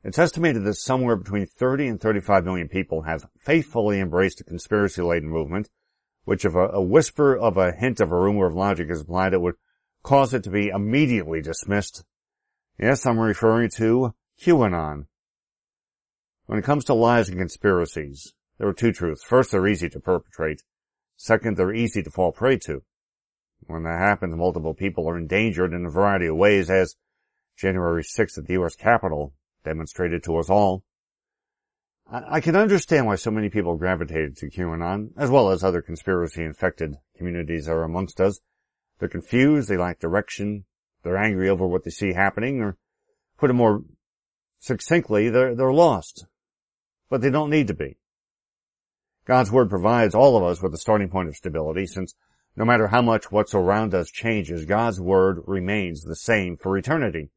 It's estimated that somewhere between 30 and 35 million people have faithfully embraced a conspiracy-laden movement, which if a whisper of a hint of a rumor of logic is applied, it would cause it to be immediately dismissed. Yes, I'm referring to QAnon. When it comes to lies and conspiracies, there are two truths. First, they're easy to perpetrate. Second, they're easy to fall prey to. When that happens, multiple people are endangered in a variety of ways, as January 6th at the U.S. Capitol demonstrated to us all. I can understand why so many people gravitated to QAnon, as well as other conspiracy-infected communities are amongst us. They're confused, they lack direction, they're angry over what they see happening, or put it more succinctly, they're lost. But they don't need to be. God's Word provides all of us with a starting point of stability, since no matter how much what's around us changes, God's Word remains the same for eternity.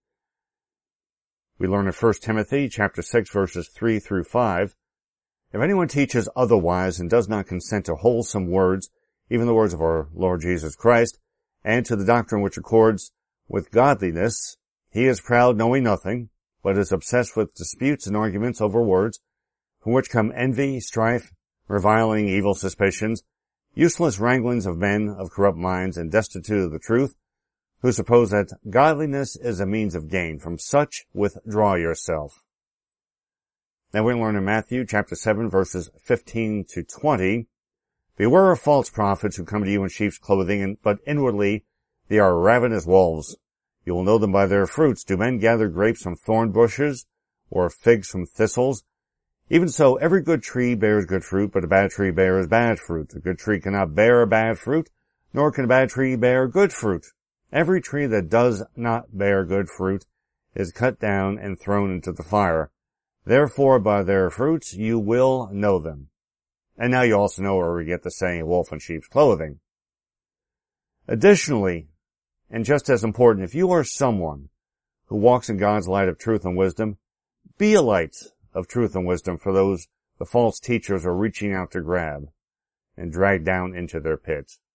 We learn in 1 Timothy chapter 6 verses 3 through 5, if anyone teaches otherwise and does not consent to wholesome words, even the words of our Lord Jesus Christ, and to the doctrine which accords with godliness, he is proud, knowing nothing, but is obsessed with disputes and arguments over words, from which come envy, strife, reviling, evil suspicions, useless wranglings of men of corrupt minds and destitute of the truth, who suppose that godliness is a means of gain. From such withdraw yourself. Now we learn in Matthew chapter 7 verses 15 to 20, beware of false prophets who come to you in sheep's clothing, but inwardly they are ravenous wolves. You will know them by their fruits. Do men gather grapes from thorn bushes, or figs from thistles? Even so, every good tree bears good fruit, but a bad tree bears bad fruit. A good tree cannot bear bad fruit, nor can a bad tree bear good fruit. Every tree that does not bear good fruit is cut down and thrown into the fire. Therefore, by their fruits you will know them. And now you also know where we get the saying, wolf in sheep's clothing. Additionally, and just as important, if you are someone who walks in God's light of truth and wisdom, be a light of truth and wisdom for those the false teachers are reaching out to grab and drag down into their pit.